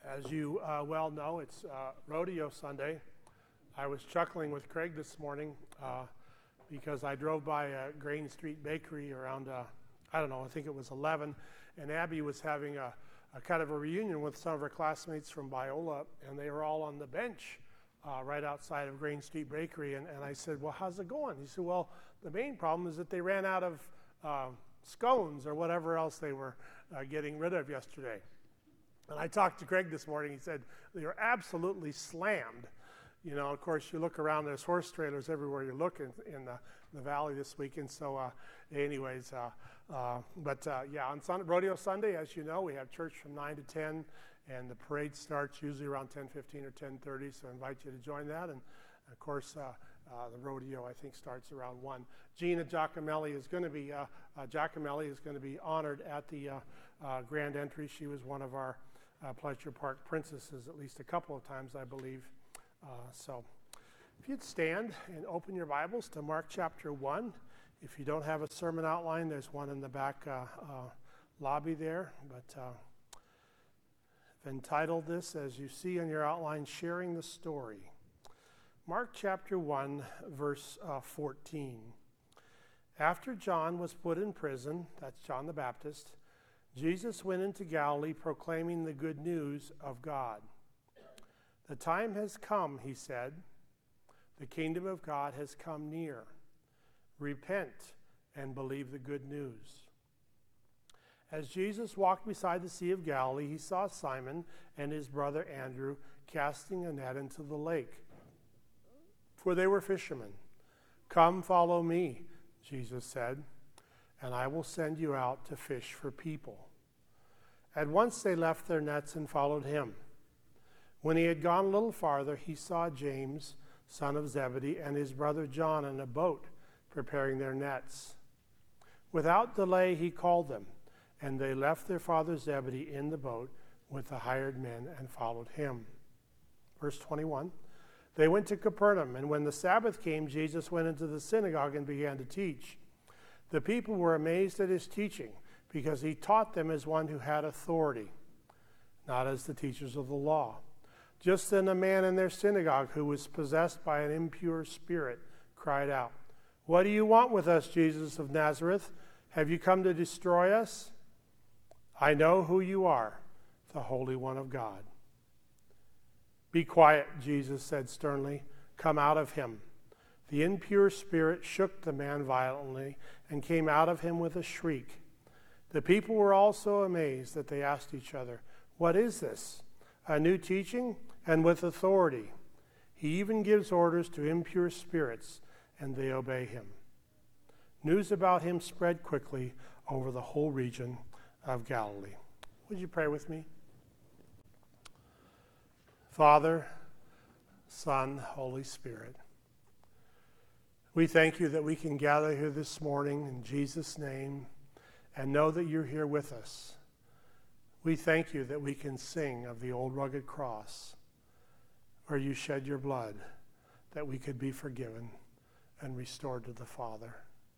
As you well know, it's Rodeo Sunday. I was chuckling with Craig this morning because I drove by Grain Street Bakery around, I think it was 11, and Abby was having a kind of a reunion with some of her classmates from Biola, and they were all on the bench right outside of Grain Street Bakery, and I said, well, how's it going? He said, well, the main problem is that they ran out of scones or whatever else they were getting rid of yesterday. And I talked to Craig this morning. He said, they are absolutely slammed. You know, of course, you look around, there's horse trailers everywhere you look in the valley this weekend. So anyways, on Rodeo Sunday, as you know, we have church from 9 to 10, and the parade starts usually around 10:15 or 10:30, so I invite you to join that. And, of course, the rodeo, I think, starts around 1. Gina Giacomelli is going to be honored at the grand entry. She was one of our Pleasure Park princesses at least a couple of times, I believe. So if you'd stand and open your Bibles to Mark chapter 1. If you don't have a sermon outline, there's one in the back lobby there. But I've entitled this, as you see in your outline, Sharing the Story. Mark chapter 1, verse 14. After John was put in prison, that's John the Baptist, Jesus went into Galilee proclaiming the good news of God. The time has come, he said. The kingdom of God has come near. Repent and believe the good news. As Jesus walked beside the Sea of Galilee, he saw Simon and his brother Andrew casting a net into the lake, for they were fishermen. Come, follow me, Jesus said, and I will send you out to fish for people. At once they left their nets and followed him. When he had gone a little farther, he saw James, son of Zebedee, and his brother John in a boat preparing their nets. Without delay he called them, and they left their father Zebedee in the boat with the hired men and followed him. Verse 21. They went to Capernaum, and when the Sabbath came, Jesus went into the synagogue and began to teach. The people were amazed at his teaching, because he taught them as one who had authority, not as the teachers of the law. Just then a man in their synagogue who was possessed by an impure spirit cried out, "What do you want with us, Jesus of Nazareth? Have you come to destroy us? I know who you are, the Holy One of God." "Be quiet," Jesus said sternly. "Come out of him." The impure spirit shook the man violently and came out of him with a shriek. The people were also amazed that they asked each other, "What is this? A new teaching and with authority. He even gives orders to impure spirits, and they obey him." News about him spread quickly over the whole region of Galilee. Would you pray with me? Father, Son, Holy Spirit, we thank you that we can gather here this morning in Jesus' name and know that you're here with us. We thank you that we can sing of the old rugged cross where you shed your blood that we could be forgiven and restored to the Father.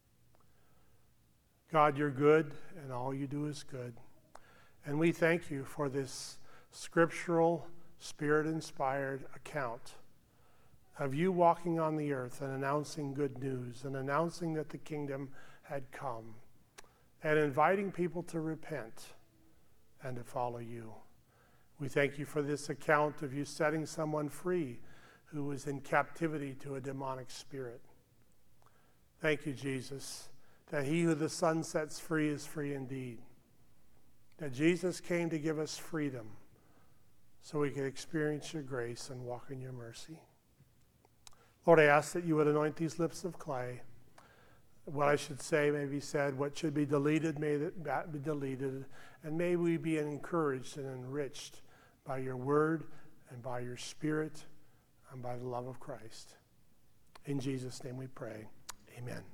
God, you're good, and all you do is good. And we thank you for this scriptural, Spirit-inspired account of you walking on the earth and announcing good news and announcing that the kingdom had come and inviting people to repent and to follow you. We thank you for this account of you setting someone free who was in captivity to a demonic spirit. Thank you, Jesus, that he who the Son sets free is free indeed. That Jesus came to give us freedom so we could experience your grace and walk in your mercy. Lord, I ask that you would anoint these lips of clay. What I should say may be said. What should be deleted may that be deleted. And may we be encouraged and enriched by your word and by your Spirit and by the love of Christ. In Jesus' name we pray. Amen.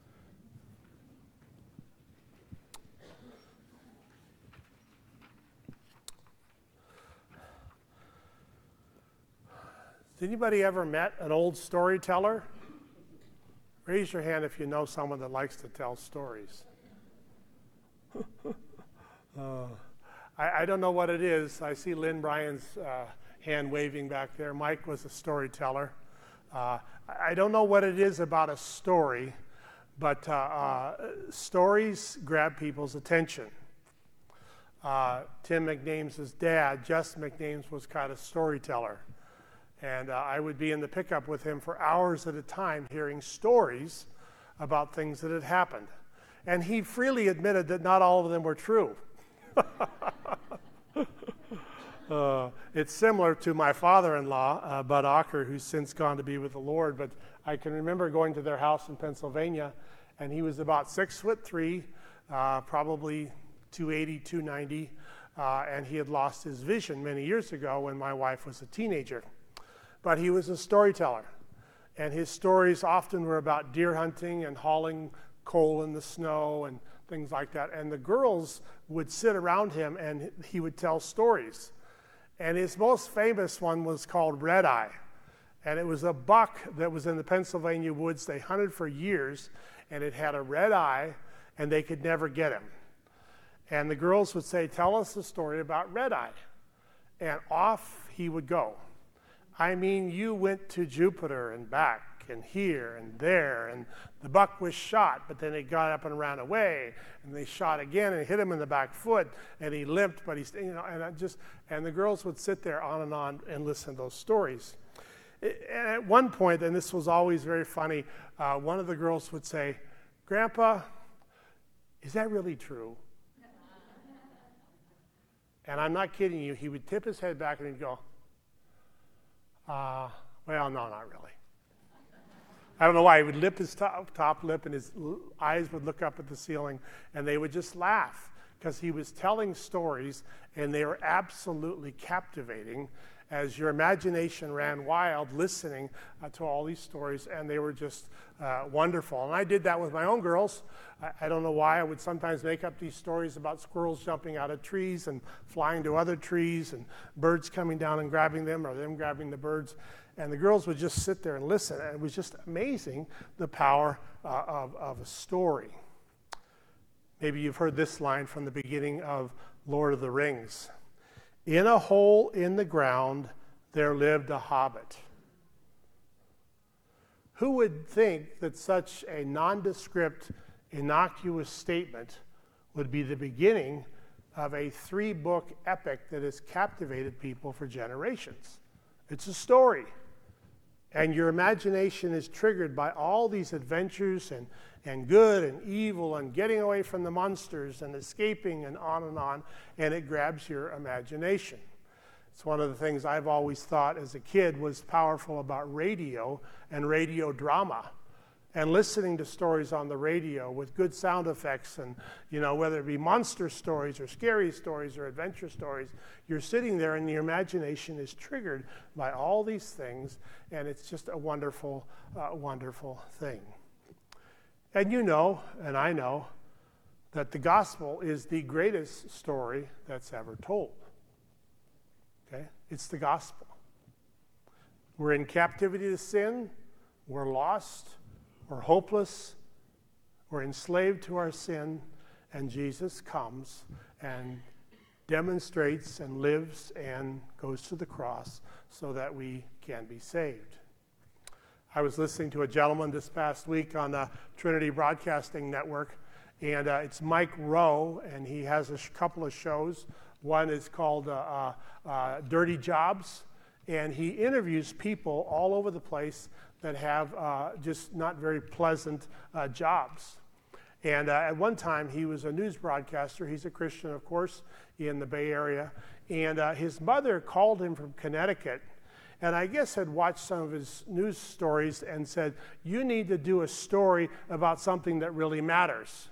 Has anybody ever met an old storyteller? Raise your hand if you know someone that likes to tell stories. I don't know what it is. I see Lynn Bryan's hand waving back there. Mike was a storyteller. I don't know what it is about a story, but stories grab people's attention. Tim McNames' dad, Jess McNames, was kind of a storyteller. And I would be in the pickup with him for hours at a time hearing stories about things that had happened. And he freely admitted that not all of them were true. It's similar to my father-in-law, Bud Ocker, who's since gone to be with the Lord. But I can remember going to their house in Pennsylvania, and he was about 6'3", probably 280, 290, and he had lost his vision many years ago when my wife was a teenager. But he was a storyteller, and his stories often were about deer hunting and hauling coal in the snow and things like that. And the girls would sit around him, and he would tell stories. And his most famous one was called Red Eye. And it was a buck that was in the Pennsylvania woods. They hunted for years, and it had a red eye, and they could never get him. And the girls would say, "Tell us a story about Red Eye." And off he would go. I mean, you went to Jupiter and back and here and there, and the buck was shot, but then it got up and ran away, and they shot again and hit him in the back foot, and he limped, but he's, and the girls would sit there on and listen to those stories. And at one point, and this was always very funny, one of the girls would say, "Grandpa, is that really true?" And I'm not kidding you, he would tip his head back and he'd go, "Well, no, not really." I don't know why. He would lip his top lip, and his eyes would look up at the ceiling, and they would just laugh because he was telling stories, and they were absolutely captivating as your imagination ran wild listening to all these stories, and they were just wonderful. And I did that with my own girls. I don't know why. I would sometimes make up these stories about squirrels jumping out of trees and flying to other trees and birds coming down and grabbing them or them grabbing the birds. And the girls would just sit there and listen. And it was just amazing, the power of a story. Maybe you've heard this line from the beginning of Lord of the Rings. "In a hole in the ground, there lived a hobbit." Who would think that such a nondescript, innocuous statement would be the beginning of a 3-book epic that has captivated people for generations? It's a story. And your imagination is triggered by all these adventures and good and evil and getting away from the monsters and escaping and on, and it grabs your imagination. It's one of the things I've always thought as a kid was powerful about radio and radio drama. And listening to stories on the radio with good sound effects and, whether it be monster stories or scary stories or adventure stories, you're sitting there and your imagination is triggered by all these things, and it's just a wonderful, wonderful thing. And and I know, that the gospel is the greatest story that's ever told. Okay? It's the gospel. We're in captivity to sin. We're lost. We're hopeless, we're enslaved to our sin, and Jesus comes and demonstrates and lives and goes to the cross so that we can be saved. I was listening to a gentleman this past week on the Trinity Broadcasting Network, and it's Mike Rowe, and he has a couple of shows. One is called Dirty Jobs, and he interviews people all over the place that have just not very pleasant jobs. And at one time, he was a news broadcaster. He's a Christian, of course, in the Bay Area. And his mother called him from Connecticut, and I guess had watched some of his news stories and said, "You need to do a story about something that really matters."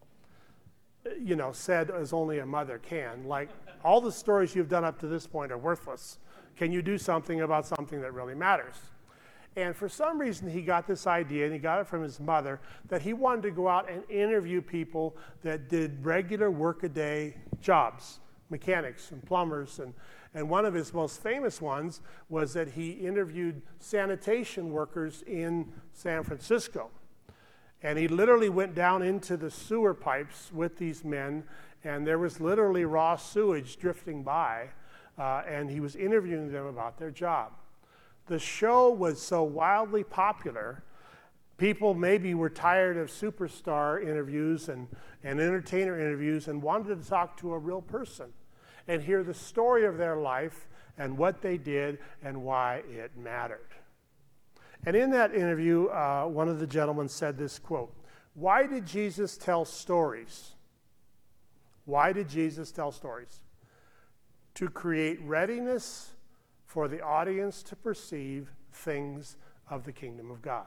Said as only a mother can. Like, all the stories you've done up to this point are worthless. Can you do something about something that really matters? And for some reason, he got this idea, and he got it from his mother, that he wanted to go out and interview people that did regular workaday jobs, mechanics and plumbers. And one of his most famous ones was that he interviewed sanitation workers in San Francisco. And he literally went down into the sewer pipes with these men and there was literally raw sewage drifting by, and he was interviewing them about their job. The show was so wildly popular, people maybe were tired of superstar interviews and entertainer interviews and wanted to talk to a real person and hear the story of their life and what they did and why it mattered. And in that interview, one of the gentlemen said this quote, "Why did Jesus tell stories? Why did Jesus tell stories? To create readiness for the audience to perceive things of the kingdom of God."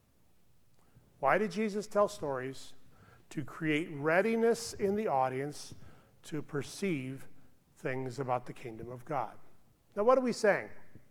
Why did Jesus tell stories? To create readiness in the audience to perceive things about the kingdom of God. Now, what are we saying?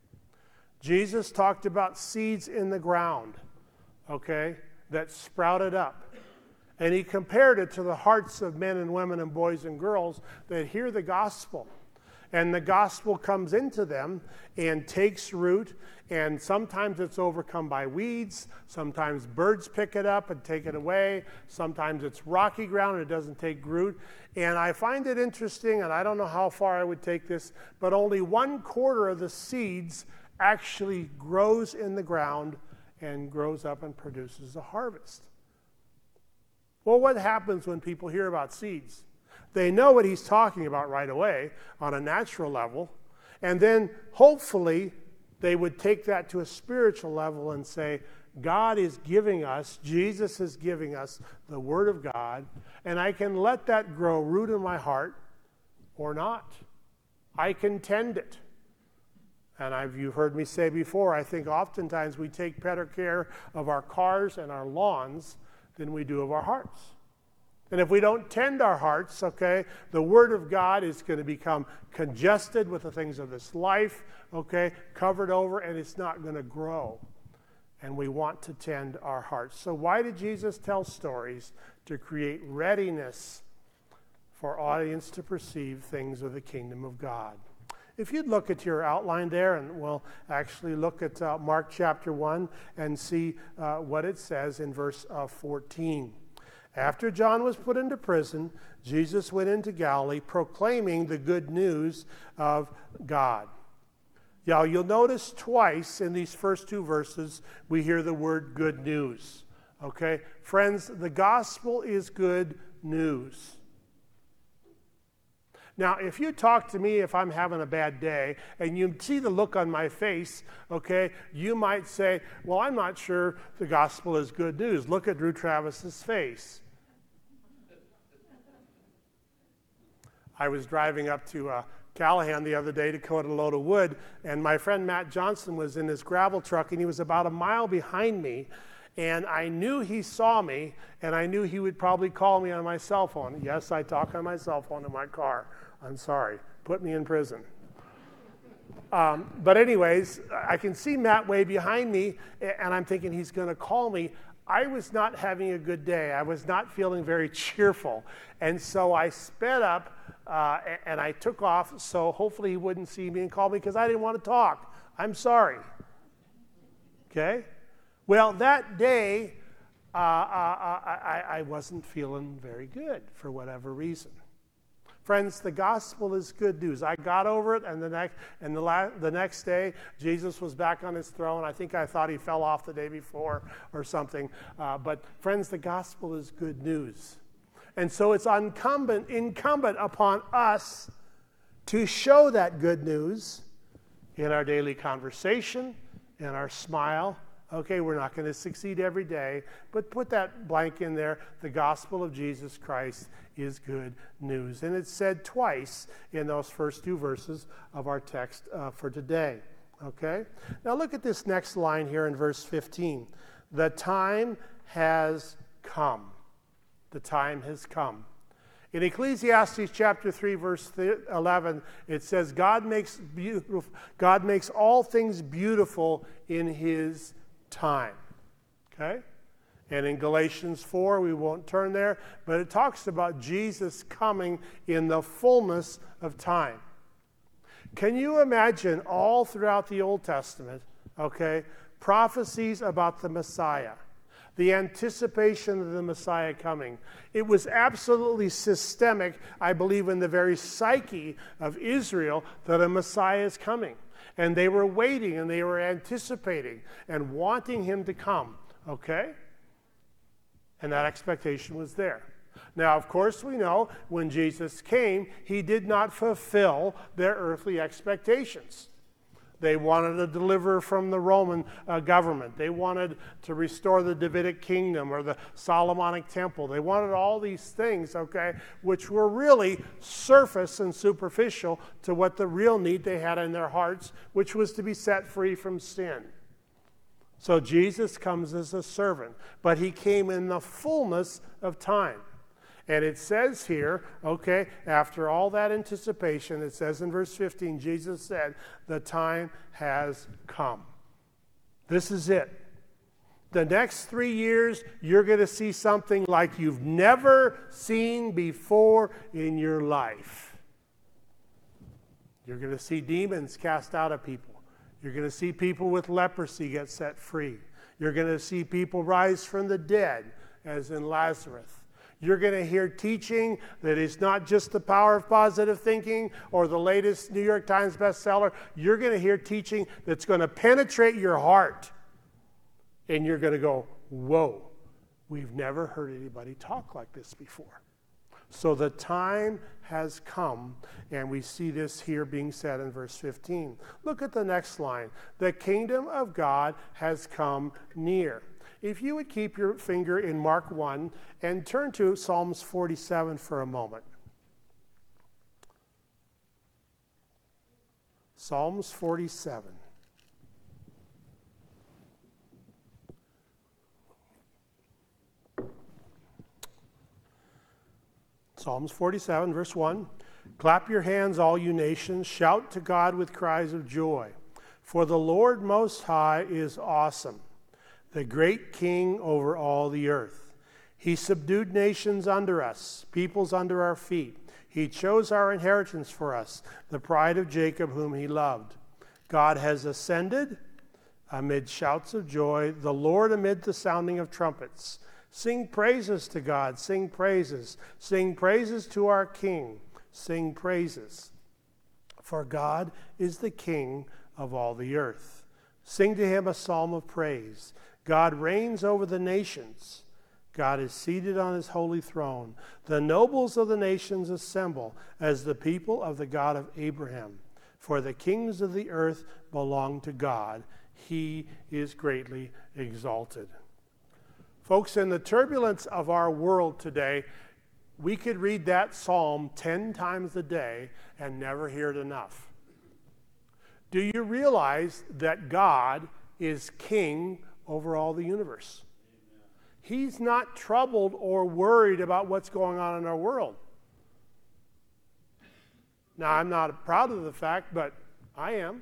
Jesus talked about seeds in the ground, okay, that sprouted up. And he compared it to the hearts of men and women and boys and girls that hear the gospel. And the gospel comes into them and takes root, and sometimes it's overcome by weeds, sometimes birds pick it up and take it away, sometimes it's rocky ground and it doesn't take root. And I find it interesting, and I don't know how far I would take this, but only 1/4 of the seeds actually grows in the ground and grows up and produces a harvest. Well, what happens when people hear about seeds? They know what he's talking about right away on a natural level, and then hopefully they would take that to a spiritual level and say, God is giving us, Jesus is giving us the Word of God, and I can let that grow root in my heart or not. I can tend it. And you've heard me say before, I think oftentimes we take better care of our cars and our lawns than we do of our hearts. And if we don't tend our hearts, okay, the Word of God is going to become congested with the things of this life, okay, covered over, and it's not going to grow. And we want to tend our hearts. So why did Jesus tell stories? To create readiness for audience to perceive things of the kingdom of God. If you'd look at your outline there, and we'll actually look at Mark chapter 1 and see what it says in verse 14. After John was put into prison, Jesus went into Galilee proclaiming the good news of God. Now, you'll notice twice in these first 2 verses, we hear the word good news. Okay? Friends, the gospel is good news. Now, if you talk to me if I'm having a bad day and you see the look on my face, okay, you might say, well, I'm not sure the gospel is good news. Look at Drew Travis's face. I was driving up to Callahan the other day to cut a load of wood, and my friend Matt Johnson was in his gravel truck, and he was about a mile behind me, and I knew he saw me, and I knew he would probably call me on my cell phone. Yes, I talk on my cell phone in my car. I'm sorry. Put me in prison. But anyways, I can see Matt way behind me, and I'm thinking he's going to call me. I was not having a good day. I was not feeling very cheerful. And so I sped up, and I took off, so hopefully he wouldn't see me and call me because I didn't want to talk. I'm sorry. Okay? Well, that day, I wasn't feeling very good for whatever reason. Friends, the gospel is good news. I got over it, and the next day, Jesus was back on his throne. I think I thought he fell off the day before or something. But friends, the gospel is good news. And so it's incumbent upon us to show that good news in our daily conversation, in our smile. Okay, we're not going to succeed every day, but put that blank in there. The gospel of Jesus Christ is good news. And it's said twice in those first 2 verses of our text for today. Okay? Now look at this next line here in verse 15. The time has come. The time has come. In Ecclesiastes chapter 3, verse 11, it says, God makes all things beautiful in his time. Okay? And in Galatians 4, we won't turn there, but it talks about Jesus coming in the fullness of time. Can you imagine all throughout the Old Testament, okay, prophecies about the Messiah? The anticipation of the Messiah coming. It was absolutely systemic, I believe, in the very psyche of Israel that a Messiah is coming. And they were waiting and they were anticipating and wanting him to come. Okay? And that expectation was there. Now, of course, we know when Jesus came, he did not fulfill their earthly expectations. They wanted a deliverer from the Roman government. They wanted to restore the Davidic kingdom or the Solomonic temple. They wanted all these things, okay, which were really surface and superficial to what the real need they had in their hearts, which was to be set free from sin. So Jesus comes as a servant, but he came in the fullness of time. And it says here, okay, after all that anticipation, it says in verse 15, Jesus said, the time has come. This is it. The next 3 years, you're going to see something like you've never seen before in your life. You're going to see demons cast out of people. You're going to see people with leprosy get set free. You're going to see people rise from the dead, as in Lazarus. You're going to hear teaching that is not just the power of positive thinking or the latest New York Times bestseller. You're going to hear teaching that's going to penetrate your heart. And you're going to go, whoa, we've never heard anybody talk like this before. So the time has come, and we see this here being said in verse 15. Look at the next line. The kingdom of God has come near. If you would keep your finger in Mark 1 and turn to Psalms 47 for a moment. Psalms 47. Psalms 47, verse 1. Clap your hands, all you nations. Shout to God with cries of joy. For the Lord Most High is awesome, the great King over all the earth. He subdued nations under us, peoples under our feet. He chose our inheritance for us, the pride of Jacob whom he loved. God has ascended amid shouts of joy, the Lord amid the sounding of trumpets. Sing praises to God, sing praises. Sing praises to our King, sing praises. For God is the King of all the earth. Sing to him a psalm of praise. God reigns over the nations. God is seated on his holy throne. The nobles of the nations assemble as the people of the God of Abraham. For the kings of the earth belong to God. He is greatly exalted. Folks, in the turbulence of our world today, we could read that psalm 10 times a day and never hear it enough. Do you realize that God is king over all the universe? He's not troubled or worried about what's going on in our world. Now, I'm not proud of the fact, but I am.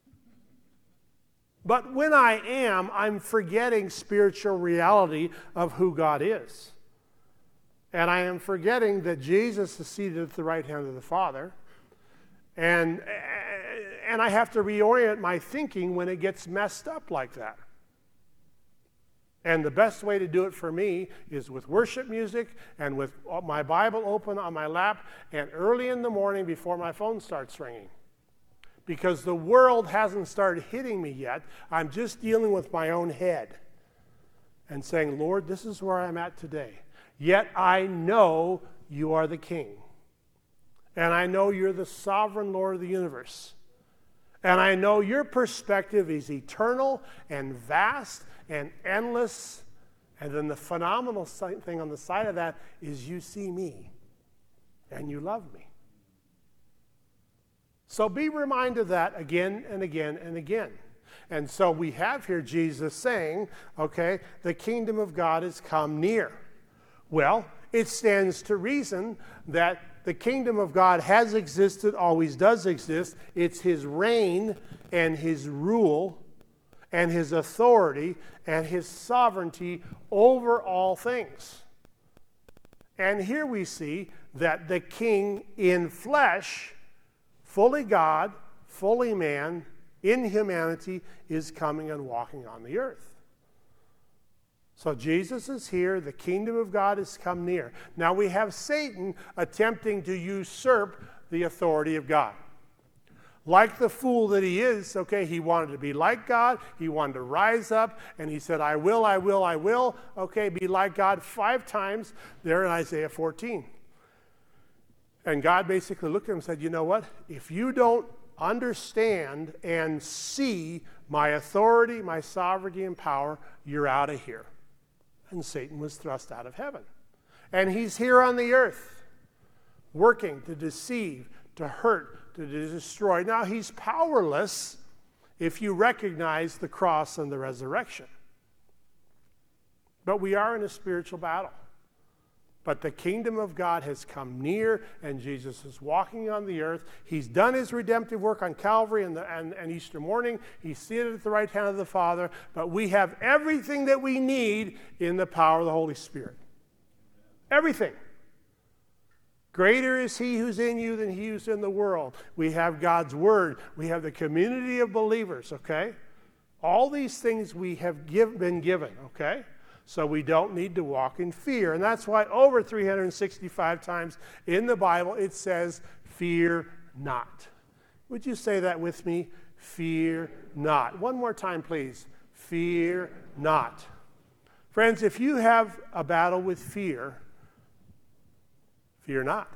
But when I am, I'm forgetting spiritual reality of who God is. And I am forgetting that Jesus is seated at the right hand of the Father. And I have to reorient my thinking when it gets messed up like that. And the best way to do it for me is with worship music and with my Bible open on my lap and early in the morning before my phone starts ringing. Because the world hasn't started hitting me yet. I'm just dealing with my own head and saying, Lord, this is where I'm at today. Yet I know you are the King. And I know you're the sovereign Lord of the universe. And I know your perspective is eternal and vast and endless. And then the phenomenal thing on the side of that is you see me and you love me. So be reminded of that again and again and again. And so we have here Jesus saying, okay, the kingdom of God has come near. Well, it stands to reason that the kingdom of God has existed, always does exist. It's his reign and his rule and his authority and his sovereignty over all things. And here we see that the king in flesh, fully God, fully man, in humanity, is coming and walking on the earth. So Jesus is here. The kingdom of God has come near. Now we have Satan attempting to usurp the authority of God. Like the fool that he is, okay, he wanted to be like God. He wanted to rise up, and he said, I will, okay, be like God 5 times there in Isaiah 14. And God basically looked at him and said, you know what? If you don't understand and see my authority, my sovereignty and power, you're out of here. And Satan was thrust out of heaven. And he's here on the earth, working to deceive, to hurt, to destroy. Now, he's powerless if you recognize the cross and the resurrection. But we are in a spiritual battle. But the kingdom of God has come near, and Jesus is walking on the earth. He's done his redemptive work on Calvary and Easter morning. He's seated at the right hand of the Father. But we have everything that we need in the power of the Holy Spirit. Everything. Greater is he who's in you than he who's in the world. We have God's word. We have the community of believers, okay? All these things we have been given, okay? So we don't need to walk in fear. And that's why over 365 times in the Bible it says, fear not. Would you say that with me? Fear not. One more time, please. Fear not. Friends, if you have a battle with fear, fear not.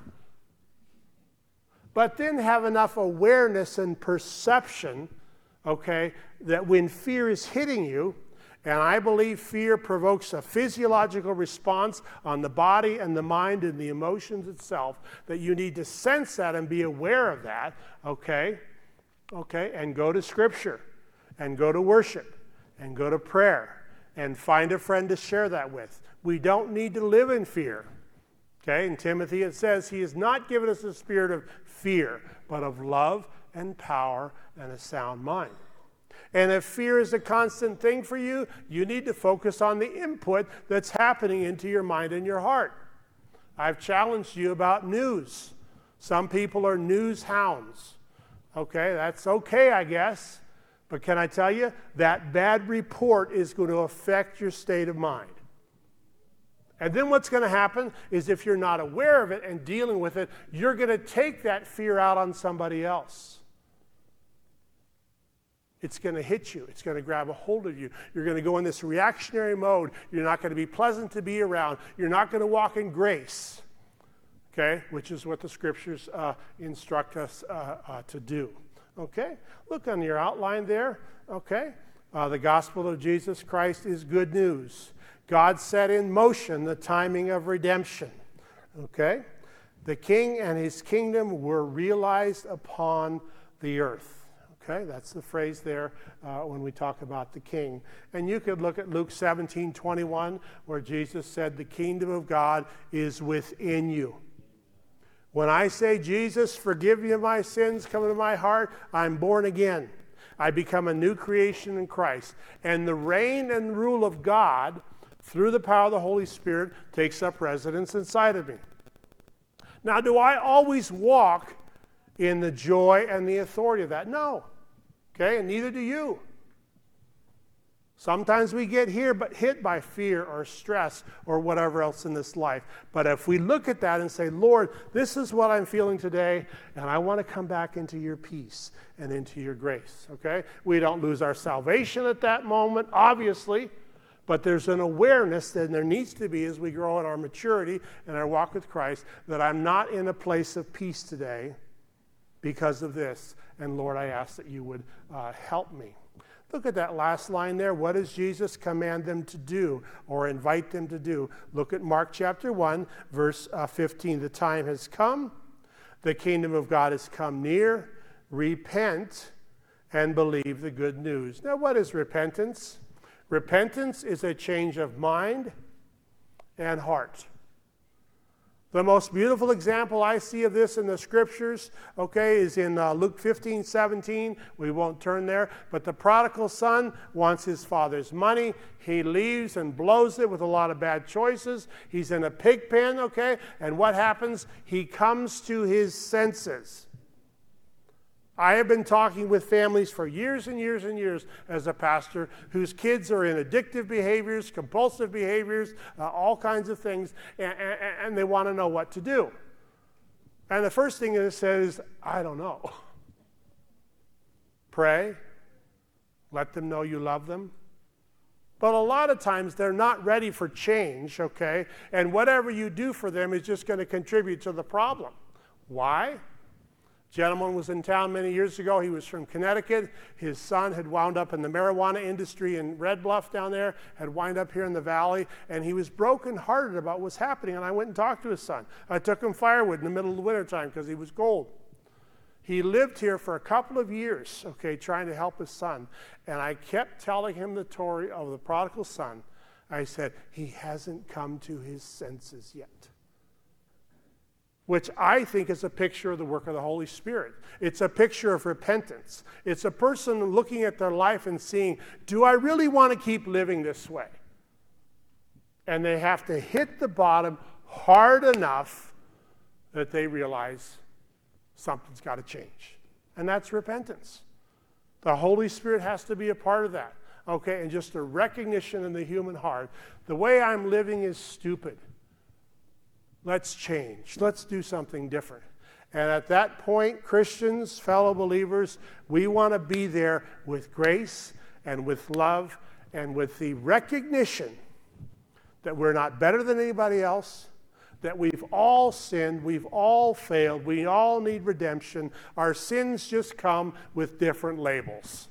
But then have enough awareness and perception, okay, that when fear is hitting you, and I believe fear provokes a physiological response on the body and the mind and the emotions itself, that you need to sense that and be aware of that, okay, and go to Scripture, and go to worship, and go to prayer, and find a friend to share that with. We don't need to live in fear. Okay, in Timothy it says, he has not given us a spirit of fear, but of love and power and a sound mind. And if fear is a constant thing for you, you need to focus on the input that's happening into your mind and your heart. I've challenged you about news. Some people are news hounds. Okay, that's okay, I guess. But can I tell you, that bad report is going to affect your state of mind. And then what's going to happen is if you're not aware of it and dealing with it, you're going to take that fear out on somebody else. It's going to hit you. It's going to grab a hold of you. You're going to go in this reactionary mode. You're not going to be pleasant to be around. You're not going to walk in grace, okay, which is what the Scriptures instruct us to do, okay? Look on your outline there, okay? The gospel of Jesus Christ is good news. God set in motion the timing of redemption, okay? The king and his kingdom were realized upon the earth. Okay, that's the phrase there when we talk about the king. And you could look at Luke 17:21, where Jesus said, the kingdom of God is within you. When I say, Jesus, forgive me of my sins, come into my heart, I'm born again. I become a new creation in Christ. And the reign and rule of God, through the power of the Holy Spirit, takes up residence inside of me. Now, do I always walk in the joy and the authority of that? No. Okay, and neither do you. Sometimes we get hit by fear or stress or whatever else in this life. But if we look at that and say, Lord, this is what I'm feeling today, and I want to come back into your peace and into your grace. Okay? We don't lose our salvation at that moment, obviously. But there's an awareness that there needs to be as we grow in our maturity and our walk with Christ, that I'm not in a place of peace today because of this. And Lord, I ask that you would help me. Look at that last line there. What does Jesus command them to do or invite them to do? Look at Mark chapter 1, verse 15. The time has come. The kingdom of God has come near. Repent and believe the good news. Now, what is repentance? Repentance is a change of mind and heart. The most beautiful example I see of this in the Scriptures, okay, is in Luke 15:17. We won't turn there. But the prodigal son wants his father's money. He leaves and blows it with a lot of bad choices. He's in a pig pen, okay? And what happens? He comes to his senses. I have been talking with families for years and years and years as a pastor whose kids are in addictive behaviors, compulsive behaviors, all kinds of things, and they want to know what to do. And the first thing it says, I don't know. Pray. Let them know you love them. But a lot of times they're not ready for change, okay? And whatever you do for them is just going to contribute to the problem. Why? A gentleman was in town many years ago. He was from Connecticut. His son had wound up in the marijuana industry in Red Bluff down there, had wound up here in the valley, and he was brokenhearted about what's happening. And I went and talked to his son. I took him firewood in the middle of the wintertime because he was cold. He lived here for a couple of years, okay, trying to help his son. And I kept telling him the story of the prodigal son. I said, he hasn't come to his senses yet. Which I think is a picture of the work of the Holy Spirit. It's a picture of repentance. It's a person looking at their life and seeing, do I really want to keep living this way? And they have to hit the bottom hard enough that they realize something's got to change. And that's repentance. The Holy Spirit has to be a part of that. Okay, and just a recognition in the human heart. The way I'm living is stupid. Let's change. Let's do something different. And at that point, Christians, fellow believers, we want to be there with grace and with love and with the recognition that we're not better than anybody else, that we've all sinned, we've all failed, we all need redemption. Our sins just come with different labels.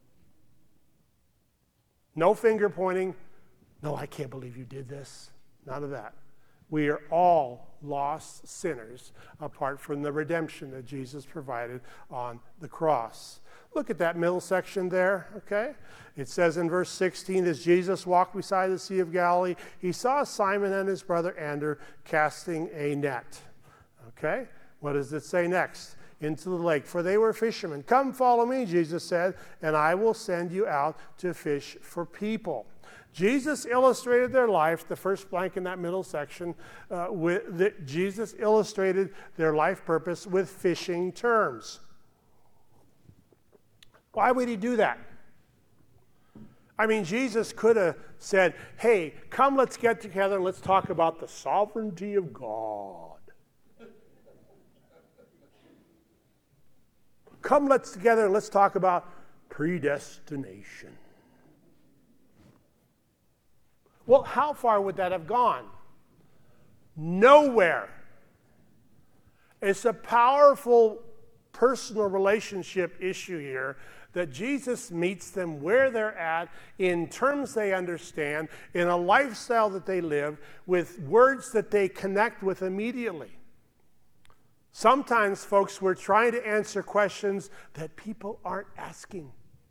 No finger pointing. No, I can't believe you did this. None of that. We are all lost sinners apart from the redemption that Jesus provided on the cross. Look at that middle section there, okay? It says in verse 16, as Jesus walked beside the Sea of Galilee, he saw Simon and his brother Andrew casting a net. Okay? What does it say next? Into the lake, for they were fishermen. Come follow me, Jesus said, and I will send you out to fish for people. Jesus illustrated their life, the first blank in that middle section, Jesus illustrated their life purpose with fishing terms. Why would he do that? I mean, Jesus could have said, hey, come, let's get together and let's talk about the sovereignty of God. Come, let's together and let's talk about predestination. Well, how far would that have gone? Nowhere. It's a powerful personal relationship issue here that Jesus meets them where they're at, in terms they understand, in a lifestyle that they live, with words that they connect with immediately. Sometimes, folks, we're trying to answer questions that people aren't asking.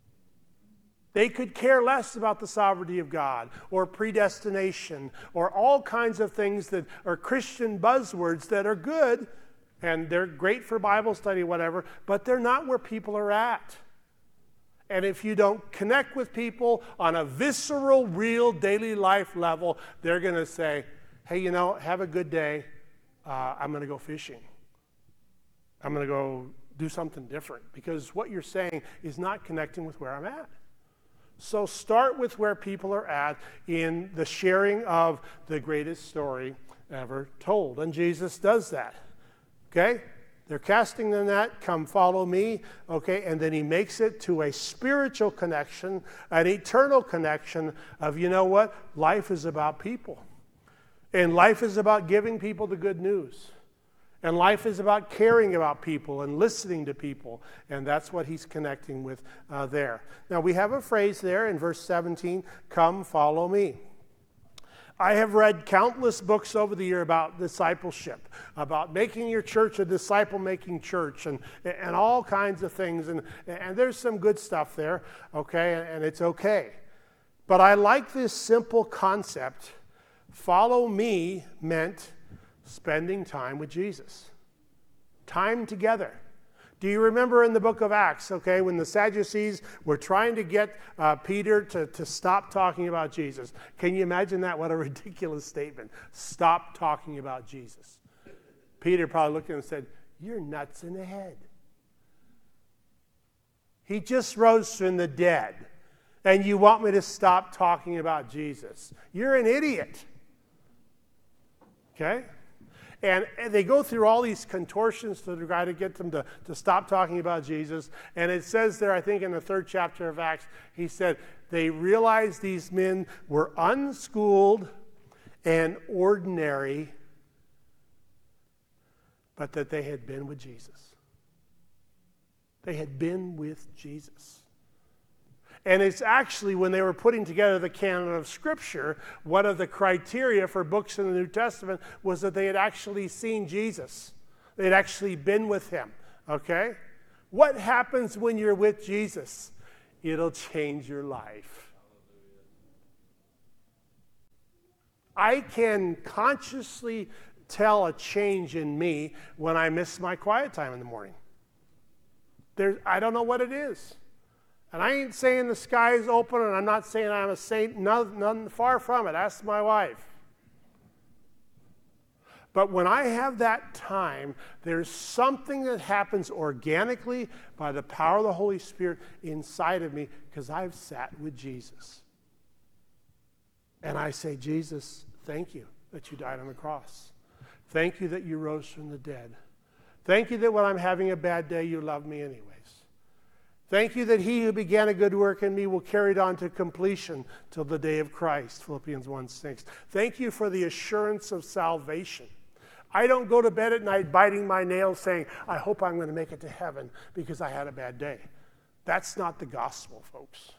They could care less about the sovereignty of God or predestination or all kinds of things that are Christian buzzwords that are good, and they're great for Bible study, whatever, but they're not where people are at. And if you don't connect with people on a visceral, real, daily life level, they're going to say, hey, you know, have a good day. I'm going to go fishing. I'm going to go do something different, because what you're saying is not connecting with where I'm at. So start with where people are at in the sharing of the greatest story ever told. And Jesus does that. Okay? They're casting the net, come follow me, okay? And then he makes it to a spiritual connection, an eternal connection of, you know what? Life is about people. And life is about giving people the good news. And life is about caring about people and listening to people. And that's what he's connecting with there. Now, we have a phrase there in verse 17, come follow me. I have read countless books over the year about discipleship, about making your church a disciple-making church, and all kinds of things. And there's some good stuff there, okay, and it's okay. But I like this simple concept. Follow me meant spending time with Jesus. Time together. Do you remember in the book of Acts, okay, when the Sadducees were trying to get Peter to stop talking about Jesus? Can you imagine that? What a ridiculous statement. Stop talking about Jesus. Peter probably looked at him and said, you're nuts in the head. He just rose from the dead. And you want me to stop talking about Jesus? You're an idiot. Okay? And they go through all these contortions to try to get them to stop talking about Jesus. And it says there, I think in the 3rd chapter of Acts, he said, they realized these men were unschooled and ordinary, but that they had been with Jesus. They had been with Jesus. And it's actually, when they were putting together the canon of Scripture, one of the criteria for books in the New Testament was that they had actually seen Jesus. They had actually been with him, okay? What happens when you're with Jesus? It'll change your life. I can consciously tell a change in me when I miss my quiet time in the morning. I don't know what it is. And I ain't saying the sky is open, and I'm not saying I'm a saint. None far from it. Ask my wife. But when I have that time, there's something that happens organically by the power of the Holy Spirit inside of me because I've sat with Jesus. And I say, Jesus, thank you that you died on the cross. Thank you that you rose from the dead. Thank you that when I'm having a bad day, you love me anyways. Thank you that he who began a good work in me will carry it on to completion till the day of Christ, Philippians 1:6. Thank you for the assurance of salvation. I don't go to bed at night biting my nails saying, I hope I'm going to make it to heaven because I had a bad day. That's not the gospel, folks.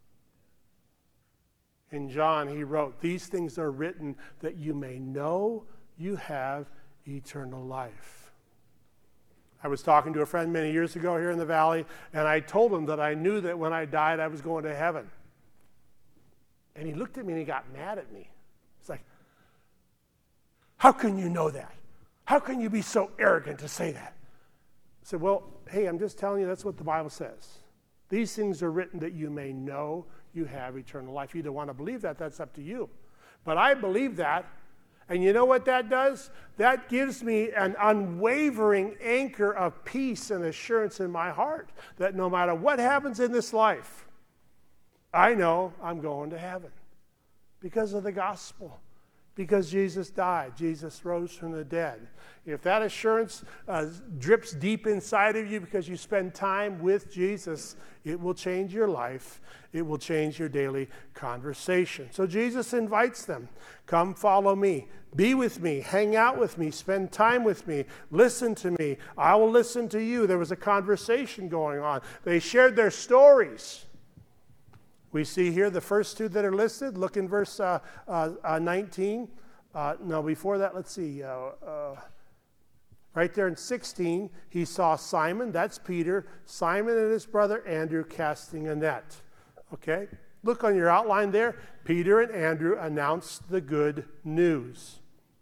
In John, he wrote, these things are written that you may know you have eternal life. I was talking to a friend many years ago here in the valley, and I told him that I knew that when I died, I was going to heaven. And he looked at me and he got mad at me. It's like, how can you know that? How can you be so arrogant to say that? I said, well, hey, I'm just telling you that's what the Bible says. These things are written that you may know you have eternal life. You don't want to believe that, that's up to you. But I believe that. And you know what that does? That gives me an unwavering anchor of peace and assurance in my heart that no matter what happens in this life, I know I'm going to heaven because of the gospel, because Jesus died, Jesus rose from the dead. If that assurance drips deep inside of you because you spend time with Jesus, it will change your life. It will change your daily conversation. So Jesus invites them, come follow me, be with me, hang out with me, spend time with me, listen to me. I will listen to you. There was a conversation going on. They shared their stories. We see here the first two that are listed. Look in verse 19. No, before that, let's see. Right there in 16, he saw Simon, that's Peter, Simon and his brother Andrew casting a net. Okay? Look on your outline there. Peter and Andrew announced the good news.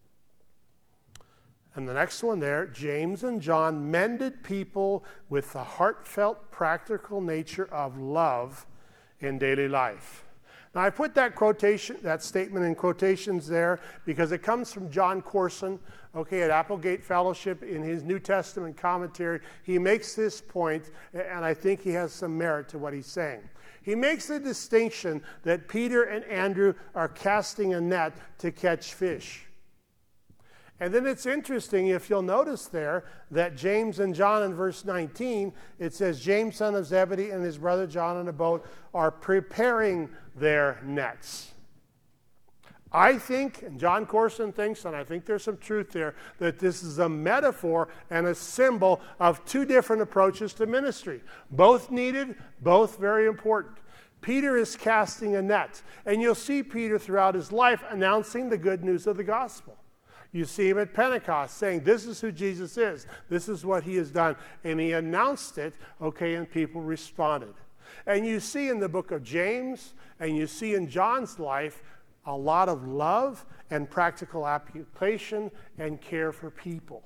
And the next one there, James and John mended people with the heartfelt, practical nature of love in daily life. Now, I put that statement in quotations there because it comes from John Corson, okay, at Applegate Fellowship in his New Testament commentary. He makes this point, and I think he has some merit to what he's saying. He makes the distinction that Peter and Andrew are casting a net to catch fish. And then it's interesting, if you'll notice there, that James and John in verse 19, it says, James, son of Zebedee, and his brother John in a boat are preparing their nets. I think, and John Corson thinks, and I think there's some truth there, that this is a metaphor and a symbol of two different approaches to ministry. Both needed, both very important. Peter is casting a net, and you'll see Peter throughout his life announcing the good news of the gospel. You see him at Pentecost saying, this is who Jesus is. This is what he has done. And he announced it, okay, and people responded. And you see in the book of James, and you see in John's life, a lot of love and practical application and care for people.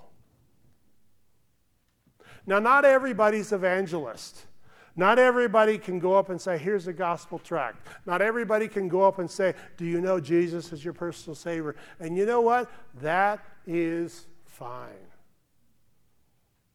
Now, not everybody's evangelist. Not everybody can go up and say, here's a gospel tract. Not everybody can go up and say, do you know Jesus is your personal Savior? And you know what? That is fine.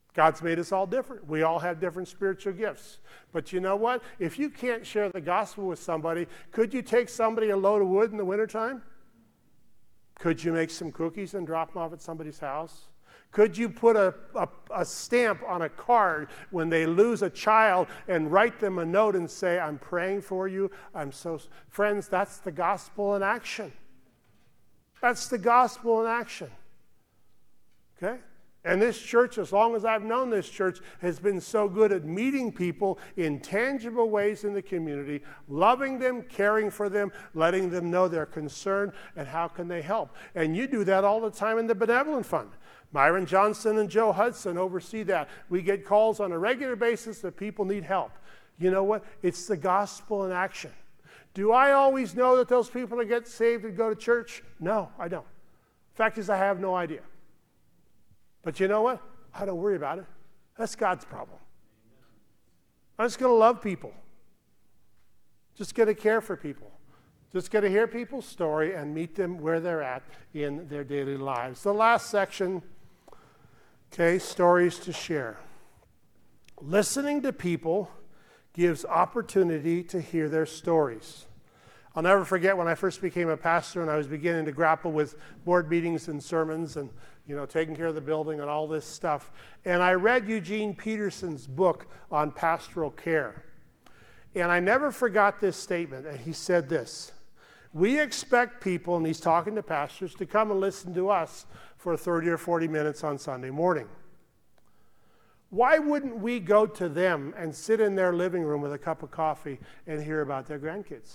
God's made us all different. We all have different spiritual gifts. But you know what? If you can't share the gospel with somebody, could you take somebody a load of wood in the wintertime? Could you make some cookies and drop them off at somebody's house? Could you put a stamp on a card when they lose a child and write them a note and say, I'm praying for you, Friends, that's the gospel in action. That's the gospel in action. Okay? And this church, as long as I've known this church, has been so good at meeting people in tangible ways in the community, loving them, caring for them, letting them know they're concerned, and how can they help. And you do that all the time in the Benevolent Fund. Myron Johnson and Joe Hudson oversee that. We get calls on a regular basis that people need help. You know what? It's the gospel in action. Do I always know that those people that get saved and go to church? No, I don't. Fact is, I have no idea. But you know what? I don't worry about it. That's God's problem. I'm just going to love people. Just going to care for people. Just going to hear people's story and meet them where they're at in their daily lives. The last section, okay, stories to share. Listening to people gives opportunity to hear their stories. I'll never forget when I first became a pastor and I was beginning to grapple with board meetings and sermons and, taking care of the building and all this stuff. And I read Eugene Peterson's book on pastoral care. And I never forgot this statement. And he said this: we expect people, and he's talking to pastors, to come and listen to us for 30 or 40 minutes on Sunday morning. Why wouldn't we go to them and sit in their living room with a cup of coffee and hear about their grandkids?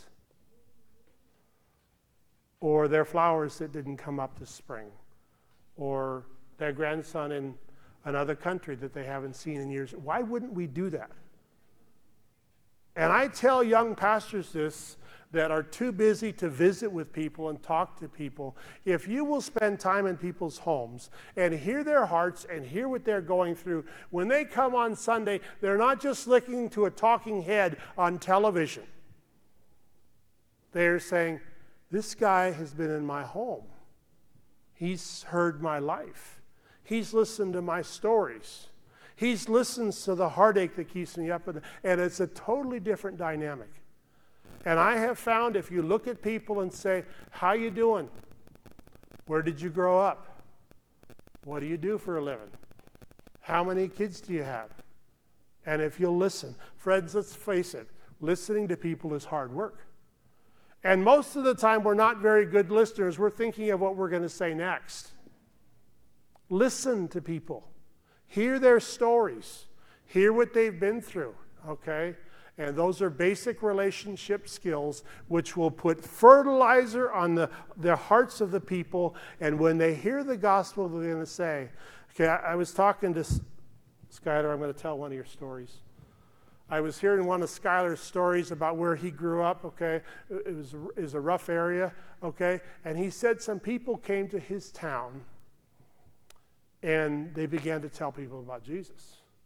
Or their flowers that didn't come up this spring? Or their grandson in another country that they haven't seen in years? Why wouldn't we do that? And I tell young pastors this that are too busy to visit with people and talk to people. If you will spend time in people's homes and hear their hearts and hear what they're going through, when they come on Sunday, they're not just listening to a talking head on television. They're saying, this guy has been in my home. He's heard my life. He's listened to my stories. He's listened to the heartache that keeps me up. And it's a totally different dynamic. And I have found if you look at people and say, how you doing? Where did you grow up? What do you do for a living? How many kids do you have? And if you'll listen, friends, let's face it, listening to people is hard work. And most of the time, we're not very good listeners. We're thinking of what we're going to say next. Listen to people. Hear their stories. Hear what they've been through, okay? And those are basic relationship skills which will put fertilizer on the hearts of the people. And when they hear the gospel, they're going to say, okay, I was talking to Skylar. I'm going to tell one of your stories. I was hearing one of Skylar's stories about where he grew up, okay? It was a rough area, okay? And he said some people came to his town and they began to tell people about Jesus.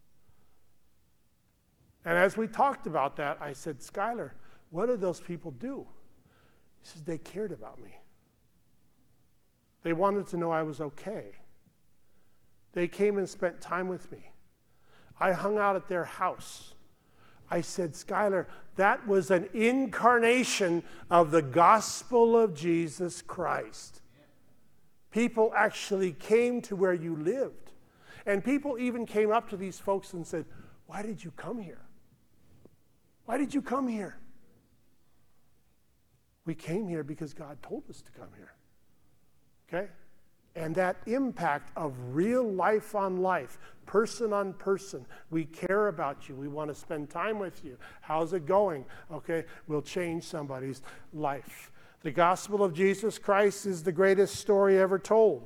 And as we talked about that, I said, Skylar, what did those people do? He says, they cared about me. They wanted to know I was okay. They came and spent time with me. I hung out at their house. I said, Skylar, that was an incarnation of the gospel of Jesus Christ. People actually came to where you lived. And people even came up to these folks and said, why did you come here? Why did you come here? We came here because God told us to come here. Okay? And that impact of real life on life, person on person, we care about you. We want to spend time with you. How's it going? Okay, will change somebody's life. The gospel of Jesus Christ is the greatest story ever told.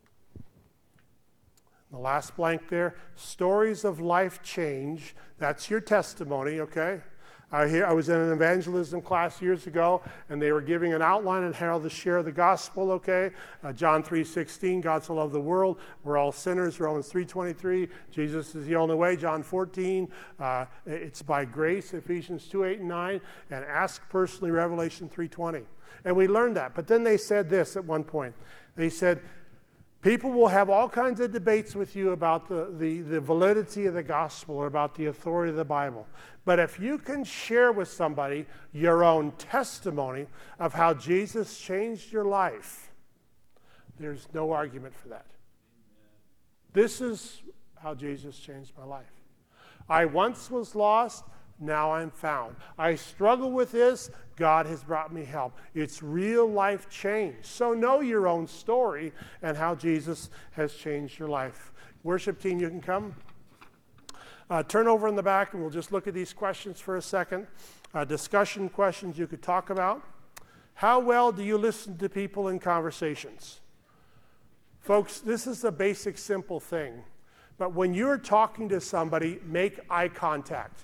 The last blank there, stories of life change. That's your testimony, okay? I was in an evangelism class years ago, and they were giving an outline on how to share the gospel, okay? John 3:16, God so loved the world. We're all sinners. Romans 3:23, Jesus is the only way. John 14, it's by grace. Ephesians 2:8 and 9, and ask personally, Revelation 3:20. And we learned that. But then they said this at one point. They said, People will have all kinds of debates with you about the validity of the gospel or about the authority of the Bible. But if you can share with somebody your own testimony of how Jesus changed your life, there's no argument for that. This is how Jesus changed my life. I once was lost, now I'm found. I struggle with this, God has brought me help. It's real life change. So know your own story and how Jesus has changed your life. Worship team, you can come. Turn over in the back and we'll just look at these questions for a second. Discussion questions you could talk about. How well do you listen to people in conversations? Folks, this is a basic, simple thing. But when you're talking to somebody, make eye contact.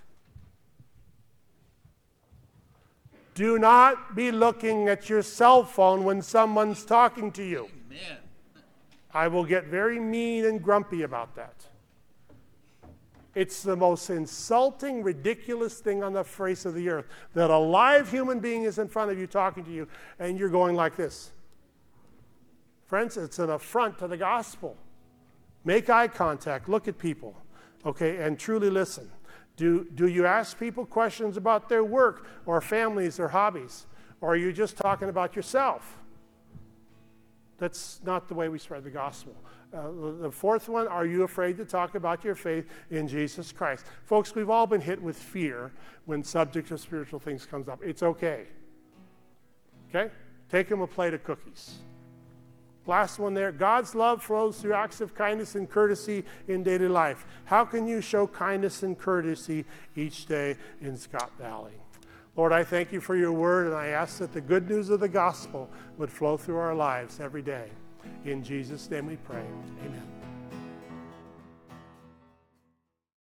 Do not be looking at your cell phone when someone's talking to you. Amen. I will get very mean and grumpy about that. It's the most insulting, ridiculous thing on the face of the earth that a live human being is in front of you talking to you and you're going like this. Friends, it's an affront to the gospel. Make eye contact. Look at people, okay, and truly listen. Do you ask people questions about their work or families or hobbies? Or are you just talking about yourself? That's not the way we spread the gospel. The fourth one, are you afraid to talk about your faith in Jesus Christ? Folks, we've all been hit with fear when subject of spiritual things comes up. It's okay. Okay? Take them a plate of cookies. Last one there, God's love flows through acts of kindness and courtesy in daily life. How can you show kindness and courtesy each day in Scott Valley? Lord, I thank you for your word, and I ask that the good news of the gospel would flow through our lives every day. In Jesus' name we pray. Amen.